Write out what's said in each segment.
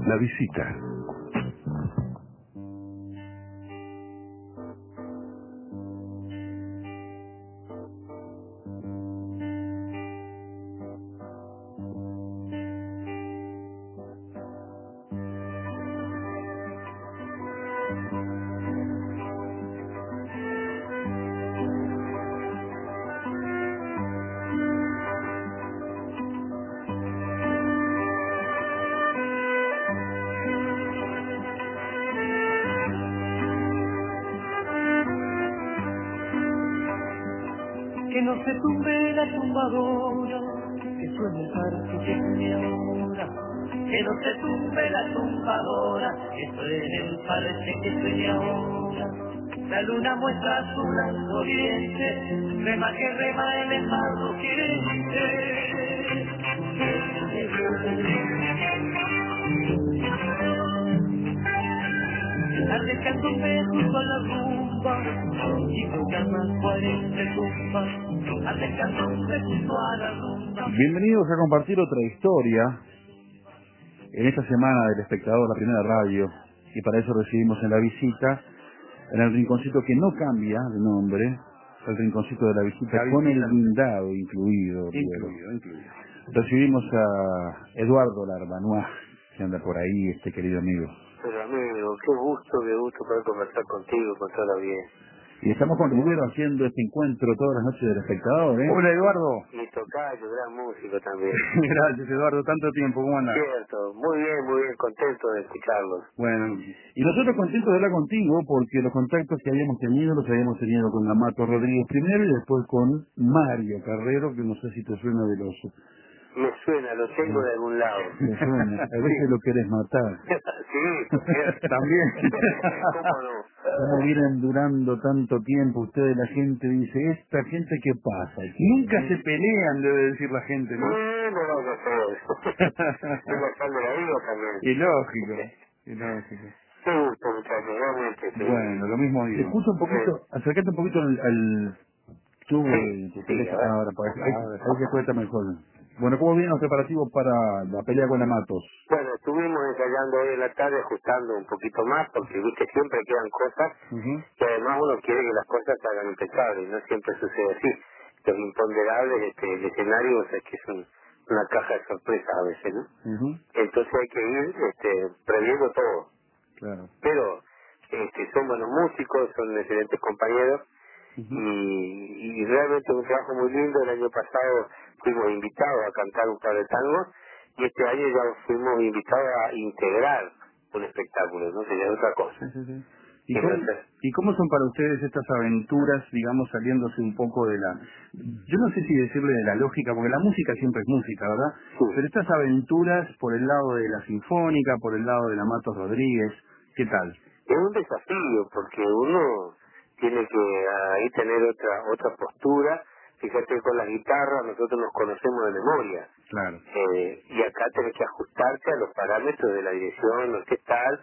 La visita. Que no se tumbe la tumbadora, que suene el parque que suene ahora. Que no se tumbe la tumbadora, que suene el parque que suene ahora. La luna muestra su blanco diente, rema que rema en el mar Arrancando junto a la rumba, y con calma 40 tumbas, arrancando junto a la rumba. Bienvenidos a compartir otra historia en esta semana del Espectador, la primera radio, y para eso recibimos en la visita, en el rinconcito que no cambia de nombre, el rinconcito de la visita, con el blindado incluido. Incluido. Recibimos a Eduardo Larbanois, que anda por ahí, querido amigo. Pero amigo, qué gusto poder conversar contigo, con toda la bien. Y estamos con Rivero haciendo este encuentro todas las noches del Espectador, ¿eh? Hola, Eduardo. Mi tocayo, gran músico también. Gracias, Eduardo, tanto tiempo, ¿cómo andás? Cierto, muy bien, contento de escucharlos. Bueno, y nosotros contentos de hablar contigo porque los contactos que habíamos tenido con Amato Rodríguez primero y después con Mario Carrero, que no sé si te suena de los... Me suena, lo tengo de algún lado. Me suena, a veces lo querés matar. Sí, también. ¿Cómo no? ¿Cómo vienen durando tanto tiempo? Ustedes, la gente dice, ¿esta gente qué pasa? Nunca se pelean, debe decir la gente, ¿no? No, es la sal de la vida también. Y lógico. Sí, muchachos, realmente. Sí. Bueno, lo mismo digo. Te escucho un poquito, acércate un poquito al tubo de tu teléfono. Ahora, ahí se cuenta mejor. Bueno, ¿cómo vienen los preparativos para la pelea con Amatos? Bueno, estuvimos ensayando hoy en la tarde, ajustando un poquito más, porque viste, siempre quedan cosas, y además uno quiere que las cosas se hagan impecables, no siempre sucede así. Los imponderables, el escenario, o sea, que es una caja de sorpresas a veces, ¿no? Entonces hay que ir previendo todo. Claro. Pero son buenos músicos, son excelentes compañeros, y realmente un trabajo muy lindo. El año pasado fuimos invitados a cantar un par de tangos, y este año ya fuimos invitados a integrar un espectáculo, ¿no? Sería otra cosa. Sí. ¿Y cómo son para ustedes estas aventuras, digamos, saliéndose un poco de la... Yo no sé si decirle de la lógica, porque la música siempre es música, ¿verdad? Sí. Pero estas aventuras por el lado de la Sinfónica, por el lado de la Amatos Rodríguez, ¿qué tal? Es un desafío, porque uno tiene que ahí tener otra postura. Fíjate, con la guitarra nosotros nos conocemos de memoria. Claro. Y acá tenés que ajustarte a los parámetros de la dirección orquestal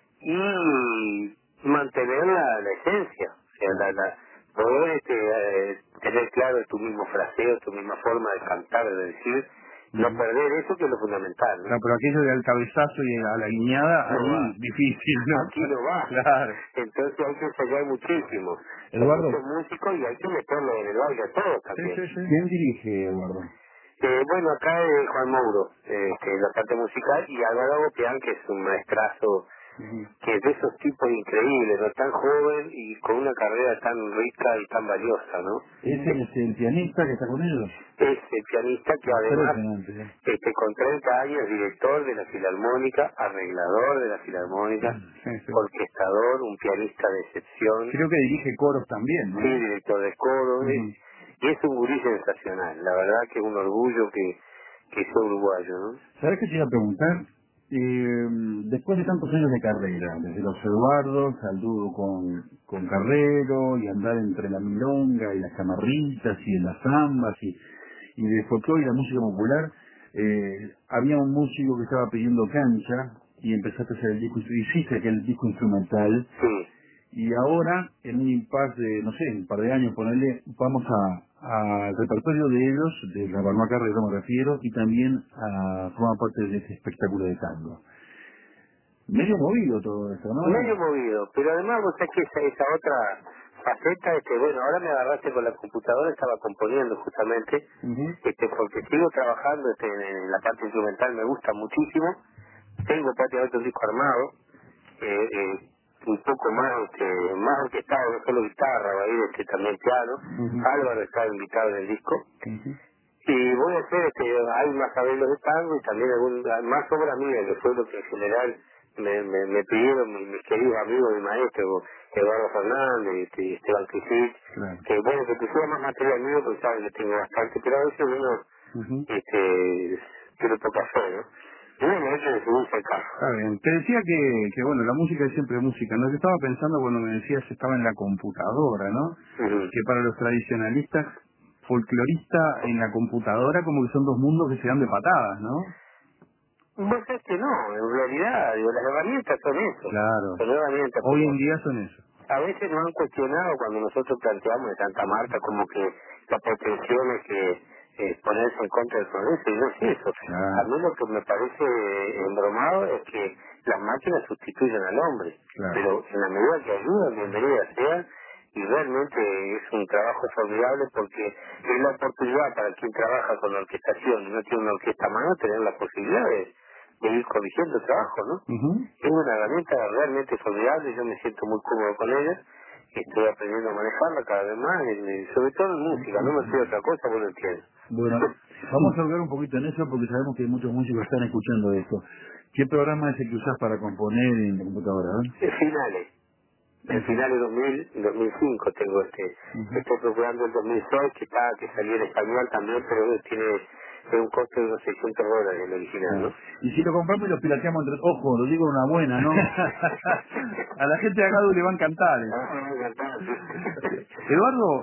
y mantener la esencia. O sea, poder tener claro tu mismo fraseo, tu misma forma de cantar, de decir, no perder eso, que es lo fundamental, ¿no? No, pero aquello del cabezazo y a la guiñada, ahí difícil, ¿no? Aquí no va. Claro. Entonces hay que ensayar muchísimo. Eduardo. Hay muchos músicos y hay que meterlo en el baile a todos también. Sí. ¿Quién dirige, Eduardo? Bueno, acá es Juan Mouro, la parte musical, y Álvaro Gopián, que es un maestrazo, que es de esos tipos increíbles, ¿no? Tan joven y con una carrera tan rica y tan valiosa, ¿no? ¿Ese es el pianista que está con ellos? Es el pianista que además, Impresionante, con 30 años, director de la Filarmónica, arreglador de la Filarmónica, sí. orquestador, un pianista de excepción. Creo que dirige coros también, ¿no? Sí, director de coro, y es un gurí sensacional. La verdad que es un orgullo que sea uruguayo, ¿no? ¿Sabes qué te iba a preguntar? Después de tantos años de carrera, desde los Eduardos al dúo con Carrero, y andar entre la milonga y las camarritas y en las zambas y de folclore y la música popular, había un músico que estaba pidiendo cancha y empezaste a hacer el disco, hiciste aquel disco instrumental. Sí. Y ahora, en un impasse de, no sé, un par de años, ponerle, vamos al repertorio de ellos, de Larbanois Carrero me refiero, y también a formar parte de este espectáculo de tango. Medio movido todo esto, ¿no? Medio movido, pero además vos sabés que esa otra faceta, bueno, ahora me agarraste con la computadora, estaba componiendo justamente, porque sigo trabajando en la parte instrumental, me gusta muchísimo, tengo prácticamente un disco armado, un poco más orquestado, no solo guitarra, va a ir también piano, Álvaro está invitado en el disco, y voy a hacer, hay más arreglos de tango y también más obra mía, que fue lo que en general me pidieron mis queridos amigos y maestros, Eduardo Fernández y Esteban Crisich, que bueno, que pusiera más material mío, porque saben que tengo bastante, pero a veces uno quiere tocar solo, ¿no? Y bueno, eso es un carro. Está bien. Te decía que bueno, la música es siempre música, ¿no? Yo estaba pensando cuando me decías que estaba en la computadora, ¿no? Que para los tradicionalistas, folclorista en la computadora, como que son dos mundos que se dan de patadas, ¿no? Vos sabés que no, en realidad, las herramientas son eso. Claro. Son herramientas. Hoy en día son eso. A veces nos han cuestionado cuando nosotros planteamos de Santa Marta como que la pretensión es que ponerse en contra del progreso, y no es eso. A mí lo que me parece embromado es que las máquinas sustituyen al hombre, pero en la medida que ayudan, bienvenidas sean, y realmente es un trabajo formidable porque es la oportunidad para quien trabaja con la orquestación y no tiene una orquesta a mano, tener la posibilidad de ir corrigiendo el trabajo, ¿no? Es una herramienta realmente formidable, yo me siento muy cómodo con ella, estoy aprendiendo a manejarla cada vez más, y sobre todo en música, no me sé otra cosa, vos lo entiendes. Bueno, vamos a hablar un poquito en eso porque sabemos que muchos músicos están escuchando esto. ¿Qué programa es el que usás para componer en la computadora? Finales. En finales 2005 tengo estoy procurando el 2006 que salió en español también, pero tiene un costo de unos $600 el original, ¿no? Y si lo compramos y lo pirateamos entre... Ojo, lo digo una buena, ¿no? A la gente de Agado le va a encantar. Eduardo,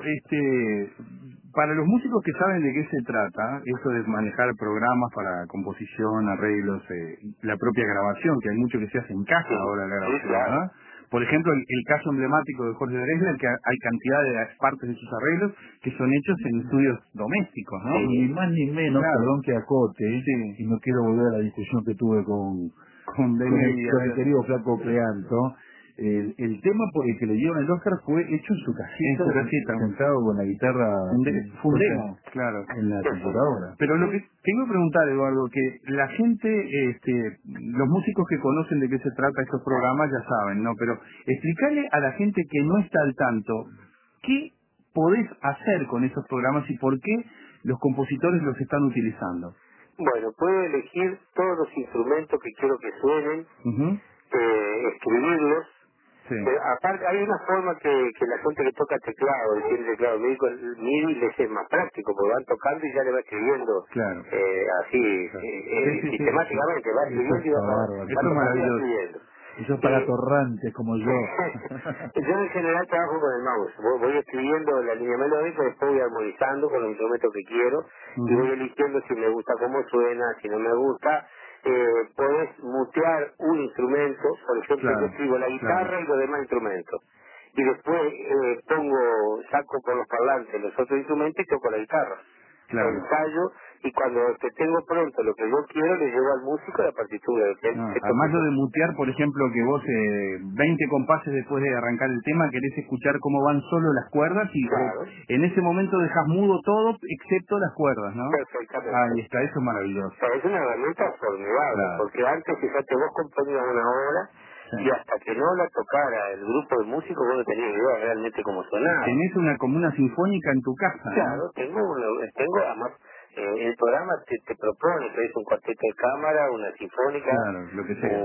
para los músicos que saben de qué se trata, esto de manejar programas para composición, arreglos, la propia grabación, que hay mucho que se hace en casa ahora la grabación, ¿verdad? Por ejemplo, el caso emblemático de Jorge Drexler, que hay cantidad de partes de sus arreglos que son hechos en estudios domésticos, ¿no? Ni más ni menos, perdón que acote, y no quiero volver a la discusión que tuve con el querido Flaco Cleanto. El tema por el que le dieron el Oscar fue hecho en su casita, sentado con la guitarra fundemo, claro, en la computadora. Pero lo que tengo que preguntar, Eduardo, que la gente, los músicos que conocen de qué se trata estos programas ya saben, ¿no? Pero explicarle a la gente que no está al tanto, ¿qué podés hacer con esos programas y por qué los compositores los están utilizando? Bueno, puedo elegir todos los instrumentos que quiero que suenen, escribirlos. Aparte, hay una forma que la gente que toca teclado, el teclado MIDI les es más práctico, porque van tocando y ya le va escribiendo así, sistemáticamente, va escribiendo y va escribiendo. Eso es para torrantes como yo. Yo en general trabajo con el mouse. Voy escribiendo la línea melódica, después voy armonizando con los instrumentos que quiero y voy eligiendo si me gusta cómo suena, si no me gusta. Podés mutear un instrumento, por ejemplo, yo escribo la guitarra y los demás instrumentos. Y después saco por los parlantes los otros instrumentos y toco la guitarra. Ensayo, y cuando te tengo pronto lo que yo quiero, le llevo al músico la partitura. Además lo de mutear, por ejemplo, que vos 20 compases después de arrancar el tema querés escuchar cómo van solo las cuerdas y en ese momento dejas mudo todo excepto las cuerdas, ¿no? Perfectamente. Ahí está, eso es maravilloso. Es una herramienta formidable, porque antes, fíjate, vos componías una obra y hasta que no la tocara el grupo de músicos vos no tenías idea realmente cómo sonaba. Tenés como una sinfónica en tu casa, Claro, ¿no? tengo además, el programa te propone que es un cuarteto de cámara, una sinfónica, lo que sea.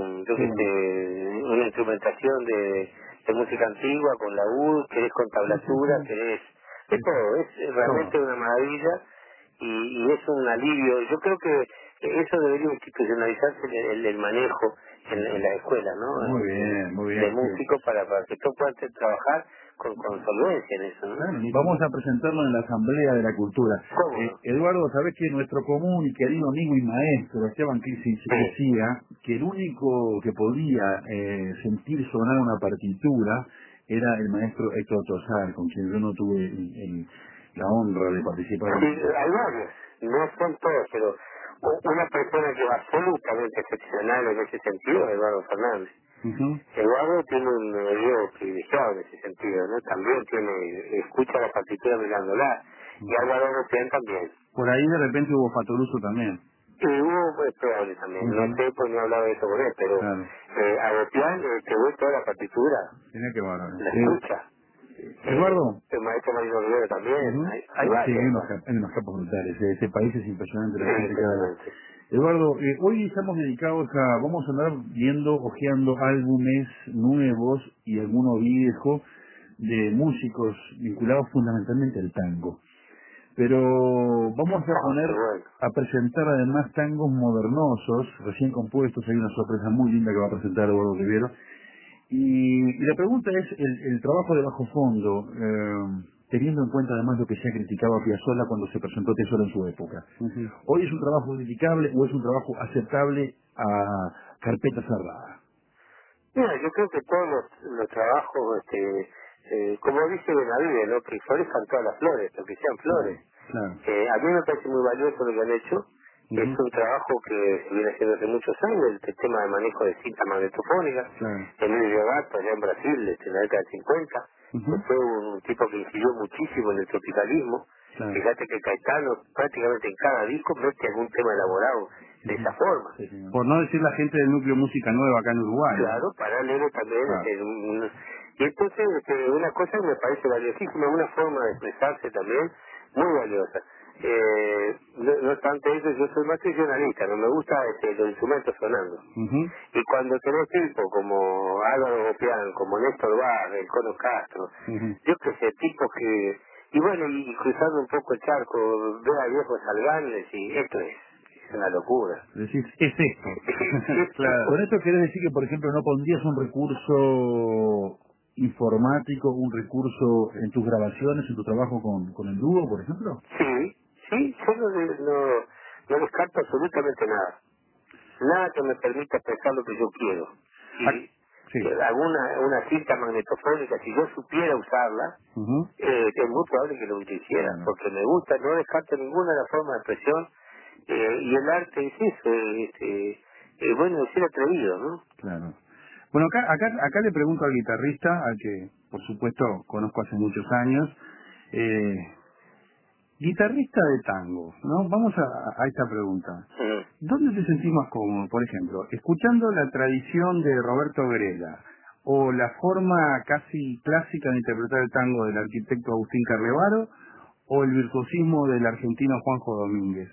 Una instrumentación de música antigua con laúd, querés con tablatura, querés de todo, es realmente una maravilla y es un alivio. Yo creo que eso debería institucionalizarse el manejo en la escuela, ¿no? Muy bien. De músicos para que todos puedan trabajar con solvencia en eso, ¿no? Vamos a presentarlo en la Asamblea de la Cultura. Eduardo, sabés que nuestro común y querido amigo y maestro Esteban Crisich decía que el único que podía sentir sonar una partitura era el maestro Héctor Tosar, con quien yo no tuve la honra de participar. Sí, hay varios, no son todos, pero una persona que es absolutamente excepcional en ese sentido es Eduardo Fernández. Eduardo tiene un oído privilegiado en ese sentido, ¿no? También escucha la partitura mirándola, y Álvaro Gopián también. Por ahí de repente hubo Fatoruso también. Y hubo, pues, probable también, no sé, pues no he hablado de eso con él, pero claro. A Gopián te ve toda la partitura, Tiene que bárbaro. la escucha. Eduardo. El maestro Marino Rivera también, hay Sí, varios. hay unos capos brutales. Ese país es impresionante. La gente Impresionante. Eduardo, hoy estamos dedicados vamos a andar viendo, hojeando álbumes nuevos y alguno viejo de músicos vinculados fundamentalmente al tango. Pero vamos a presentar además tangos modernosos, recién compuestos. Hay una sorpresa muy linda que va a presentar Eduardo Rivero. Y la pregunta es el trabajo de bajo fondo, teniendo en cuenta además lo que se ha criticado a Piazzolla cuando se presentó Tesoro en su época. ¿Hoy es un trabajo criticable o es un trabajo aceptable a carpeta cerrada? Mira, yo creo que todos los trabajos, como dice Benavides, ¿no? Que flores son todas las flores, lo que sean flores. Claro. A mí me parece muy valioso lo que han hecho. Es un trabajo que se viene haciendo hace muchos años, el tema de manejo de cinta magnetofónica. Emilio Gato, allá en Brasil, en la década del 50, fue un tipo que incidió muchísimo en el tropicalismo. Fíjate que Caetano prácticamente en cada disco mete algún tema elaborado de esa forma. Por no decir la gente del Núcleo Música Nueva acá en Uruguay. Claro, paralelo también. Y entonces una cosa que me parece valiosísima, una forma de expresarse también muy valiosa. No obstante eso, yo soy más tradicionalista, no me gusta los instrumentos sonando. Y cuando tenés tipos como Álvaro Gopián, como Néstor Vaz, el Cono Castro, yo que sé, tipos que... Y bueno, y cruzando un poco el charco, ver a viejos Salganes, y esto es una locura. Decís, es esto. Claro. Con esto querés decir que, por ejemplo, no pondrías un recurso informático, un recurso en tus grabaciones, en tu trabajo con el dúo, por ejemplo. Sí, yo no descarto absolutamente nada. Nada que me permita expresar lo que yo quiero. Una cinta magnetofónica, si yo supiera usarla, es muy probable que lo hiciera, porque me gusta, no descarto ninguna de las formas de expresión, y el arte es eso, bueno, es ser atrevido, ¿no? Claro. Bueno, acá le pregunto al guitarrista, al que por supuesto conozco hace muchos años, guitarrista de tango, ¿no? Vamos a esta pregunta. ¿Dónde te sentís más cómodo, por ejemplo, escuchando la tradición de Roberto Grela o la forma casi clásica de interpretar el tango del arquitecto Agustín Carlevaro o el virtuosismo del argentino Juanjo Domínguez?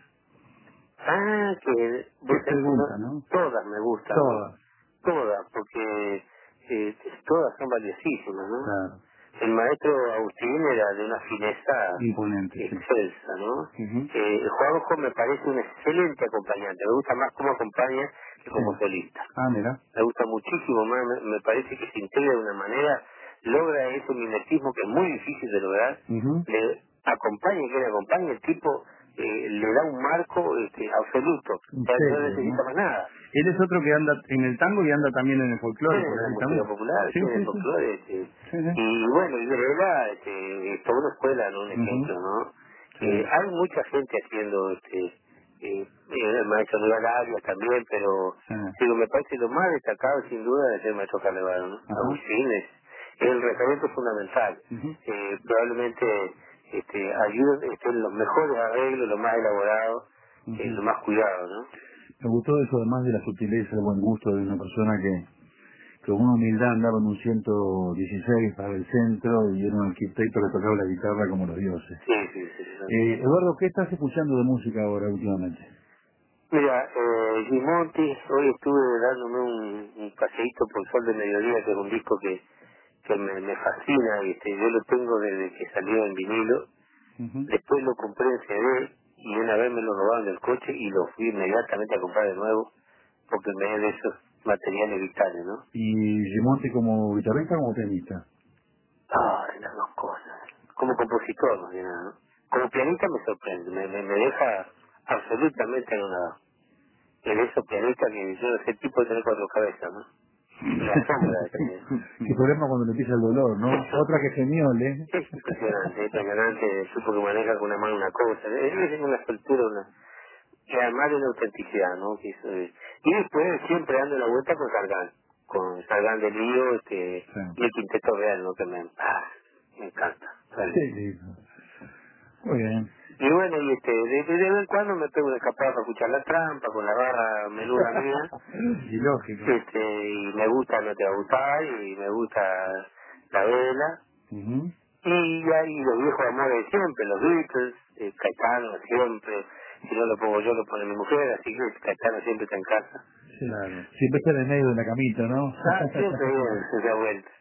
Qué pregunta, ¿no? Todas me gustan. Todas, porque todas son valiosísimas, ¿no? Claro. El maestro Agustín era de una fineza imponente, excelsa, ¿no? Juanjo me parece un excelente acompañante, me gusta más como acompaña que como solista. Mira. Me gusta muchísimo más, me parece que se integra de una manera, logra ese mimetismo que es muy difícil de lograr, le acompaña y que le acompaña, el tipo le da un marco absoluto, no necesita más nada. Él es otro que anda en el tango y anda también en el folclore. En la música popular, en el folclore. Y bueno, y Grela es toda una escuela, ¿no? Un ejemplo, ¿no? Hay mucha gente haciendo, el maestro Aníbal Arias también, pero digo, me parece lo más destacado sin duda es el maestro Carlevaro, ¿no? Agustín es el referente fundamental. Probablemente ayuda en los mejores arreglos, los más elaborados, lo más cuidado, ¿no? Me gustó eso, además de la sutileza, el buen gusto de una persona que con una humildad andaba en un 116 para el centro y era un arquitecto que tocaba la guitarra como los dioses. Sí. Eduardo, ¿qué estás escuchando de música ahora últimamente? Mira, Gimonti, hoy estuve dándome un paseíto por Sol de Mediodía, que es un disco que me fascina, yo lo tengo desde que salió en vinilo, después lo compré en CD y una vez me lo robaron del coche y lo fui inmediatamente a comprar de nuevo porque me es de esos materiales vitales, ¿no? ¿Y Gimonti como guitarrista o como pianista? Las dos cosas. Como compositor, más que nada, ¿no? Como pianista me sorprende, me deja absolutamente anonadado. En esos pianistas que yo no sé, el tipo de tener cuatro cabezas, ¿no? La sombra también. Qué problema cuando le empieza el dolor, ¿no? Otra que genial, ¿eh? Es impresionante, supo que maneja con una mano una cosa, es una soltura, y además de una autenticidad, ¿no? Que eso y después siempre dando la vuelta con Sargán del Lío, Sí. y el Quinteto Real, ¿no? Que me encanta. Sí, sí. Muy bien. Y bueno, y de vez en cuando me pego una escapada para escuchar la trampa, con la barra menuda mía, Y lógico. y me gusta No te va a gustar, y me gusta La Vela, Ujú. y ahí los viejos amores de siempre, los Beatles, Caetano siempre, si no lo pongo yo lo pone mi mujer, así que Caetano siempre está en casa. Sí, claro. Siempre está en el medio de la camita, ¿no? Siempre viene, se da vuelta.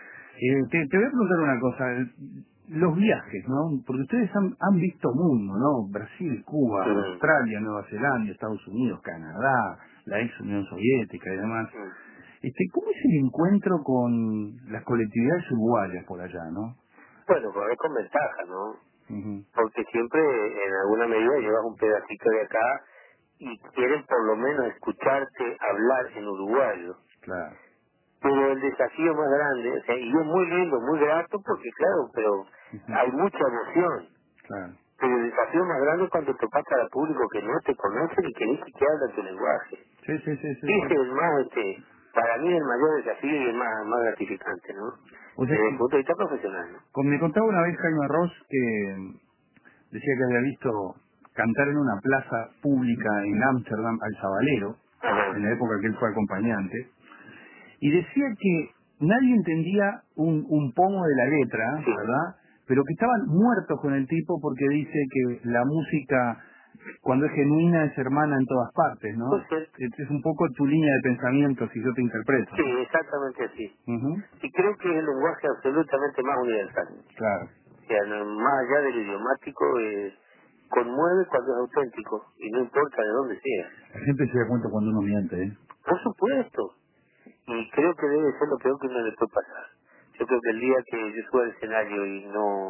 Te voy a preguntar una cosa. Los viajes, ¿no? Porque ustedes han visto mundo, ¿no? Brasil, Cuba, Australia, Nueva Zelanda, Estados Unidos, Canadá, la ex Unión Soviética y demás. ¿Cómo es el encuentro con las colectividades uruguayas por allá, no? Bueno, pues es con ventaja, ¿no? Ujú. Porque siempre en alguna medida llevas un pedacito de acá y quieren por lo menos escucharte hablar en uruguayo. Claro. Pero el desafío más grande, y es muy lindo, muy grato, porque claro, pero hay mucha emoción. Claro. Pero el desafío más grande es cuando tocas para público que no te conoce y que dice que habla tu lenguaje. Sí, sí, sí, sí. Ese es el más, para mí el mayor desafío y el más gratificante, ¿no? O sea, Desde el punto de vista profesional, ¿no? me contaba una vez Jaime Ross que decía que había visto cantar en una plaza pública en Ámsterdam al Sabalero, Ajá. en la época que él fue acompañante, y decía que nadie entendía un pomo de la letra, Sí. ¿verdad? Pero que estaban muertos con el tipo porque dice que la música, cuando es genuina, es hermana en todas partes, ¿no? Pues cierto. Es un poco tu línea de pensamiento, si yo te interpreto. Sí, exactamente así. Ujú. Y creo que es el lenguaje absolutamente más universal. Claro. O sea, más allá del idiomático, conmueve cuando es auténtico, y no importa de dónde sea. La gente se da cuenta cuando uno miente, ¿eh? Por supuesto. Y creo que debe ser lo peor que uno le puede pasar. Yo creo que el día que yo suba al escenario y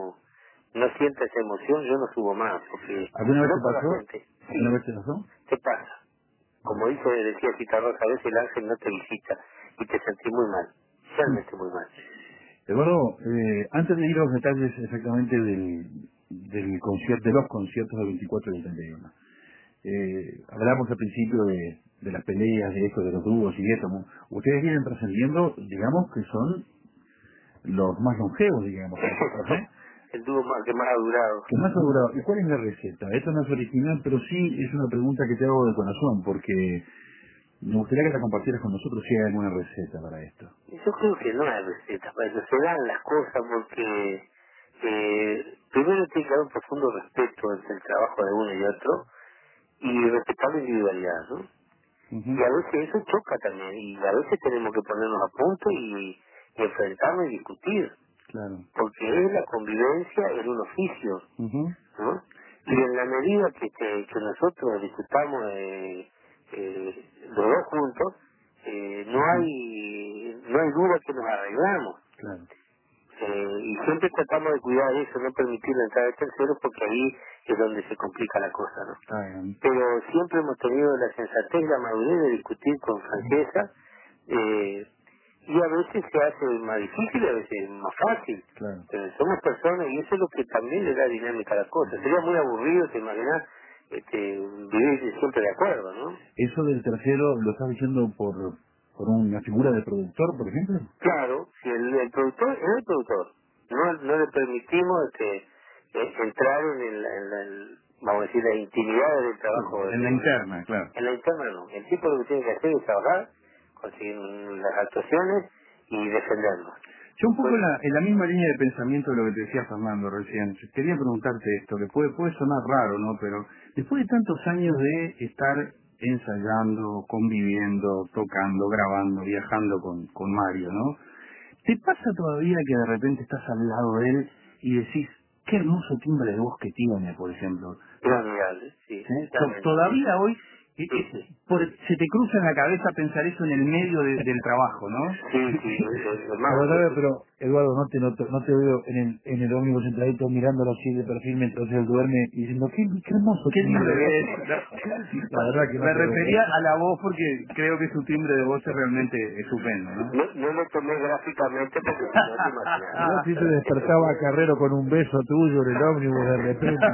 no sienta esa emoción, yo no subo más, porque ¿Alguna vez no te por la pasó? gente. ¿Alguna Sí, vez te pasó? ¿qué pasa? Como decía Citarrosa, a veces el ángel no te visita y te sentís muy mal, realmente muy mal. Eduardo, antes de ir a los detalles exactamente del concierto, de los conciertos del 24 y del 31, hablamos al principio de las peleas, de esto, de los dúos y eso, ¿no? Ustedes vienen trascendiendo, digamos, que son los más longevos, digamos, ¿eh? El dúo que más ha durado. Que más ha durado. ¿Y cuál es la receta? Esto no es original, pero sí es una pregunta que te hago de corazón, porque me gustaría que la compartieras con nosotros si hay alguna receta para esto. Yo creo que no hay recetas, para eso se dan las cosas porque primero tiene que haber un profundo respeto entre el trabajo de uno y otro y respetar la individualidad, ¿no? Ujú. Y a veces eso choca también y a veces tenemos que ponernos a punto y enfrentarnos y discutir, Claro. porque es la convivencia en un oficio, Ujú. ¿no? Y en la medida que nosotros discutamos los dos juntos, no hay duda que nos arreglamos. Claro. Y siempre tratamos de cuidar eso, no permitir la entrada de terceros, porque ahí es donde se complica la cosa, ¿no? Está bien. Pero siempre hemos tenido la sensatez y la madurez de discutir con franqueza, y a veces se hace más difícil y a veces más fácil. Claro. Pero somos personas y eso es lo que también le da dinámica a las cosas. Sería muy aburrido, te imaginas, vivir siempre de acuerdo, ¿no? ¿Eso del tercero lo estás diciendo por una figura de productor, por ejemplo? Claro, si el productor es el productor. No le permitimos entrar vamos a decir, las intimidades del trabajo. En la interna, claro. En la interna no. El tipo lo que tiene que hacer es trabajar, conseguir las actuaciones y defendernos. Yo un poco en la misma línea de pensamiento de lo que te decía Fernando recién, quería preguntarte esto, que puede sonar raro, ¿no? Pero después de tantos años de estar ensayando, conviviendo, tocando, grabando, viajando con Mario, ¿no? ¿Te pasa todavía que de repente estás al lado de él y decís, qué hermoso timbre de voz que tiene, por ejemplo? Es admirable, sí. ¿Sí? Todavía hoy, Se te cruza en la cabeza pensar eso en el medio del trabajo, ¿no? Sí, pero Eduardo, no te veo en el ómnibus sentadito mirándolo así de perfil mientras él duerme y diciendo, qué hermoso. Qué lindo que es. La verdad que no me refería a la voz porque creo que su timbre de voz es realmente estupendo, ¿no? No lo tomé gráficamente porque no te imaginas. No, si te despertaba Carrero con un beso tuyo en el ómnibus de repente.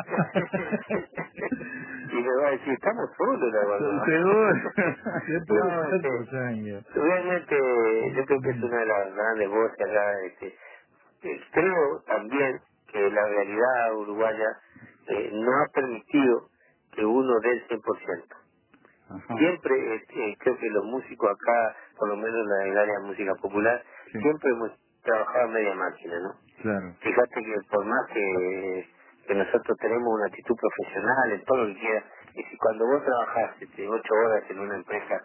Y me va a decir, estamos solos, la verdad. Seguro. Después de tantos años. Realmente, yo creo que es una de las grandes voces acá. Creo también que la realidad uruguaya no ha permitido que uno dé el 100%. Ajá. Siempre creo que los músicos acá, por lo menos en el área de música popular, siempre hemos trabajado a media máquina, ¿no? Claro. Fíjate que por más que nosotros tenemos una actitud profesional en todo lo que quieras, y si cuando vos trabajás 8 horas en una empresa,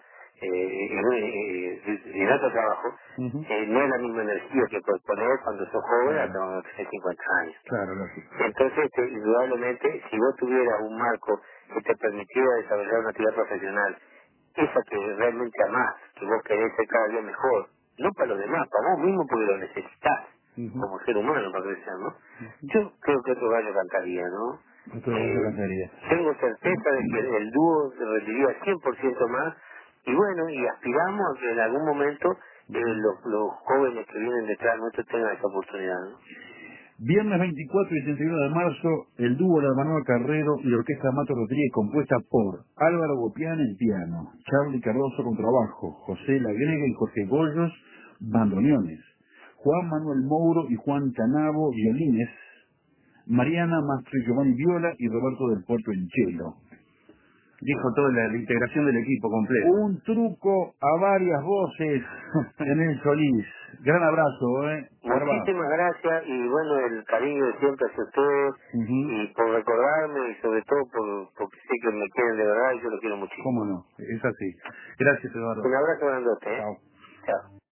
en otro trabajo, no es la misma energía que puedes poner cuando sos joven hasta cuando tenés 50 años. Claro, lógico. Entonces, indudablemente, si vos tuvieras un marco que te permitiera desarrollar una actividad profesional, esa que realmente amás, que vos querés ser cada día mejor, no para los demás, para vos mismo porque lo necesitas como ser humano para crecer, ¿no? Yo creo que otro gallo cantaría, ¿no? Tengo certeza de que el dúo se rendiría 100% más y bueno, y aspiramos a que en algún momento los jóvenes que vienen detrás nuestro tengan esa oportunidad, ¿no? Viernes 24 y 31 de marzo, el dúo de Manuel Carrero y la orquesta Mato Rodríguez compuesta por Álvaro Bopián en piano, Charly Cardoso con trabajo, José Lagrega y Jorge Goyos, bandoneones, Juan Manuel Mouro y Juan Canavo, violines, Mariana Mastro y Giovanni Viola y Roberto del Puerto en cello. Dijo toda la integración del equipo completo. Un truco a varias voces en el Solís. Gran abrazo, Muchísimas gracias y bueno, el cariño de siempre hacia ustedes y por recordarme y sobre todo porque sé que me quieren de verdad y yo lo quiero muchísimo. ¿Cómo no? Es así. Gracias, Eduardo. Un abrazo grandote. Chao. Chao.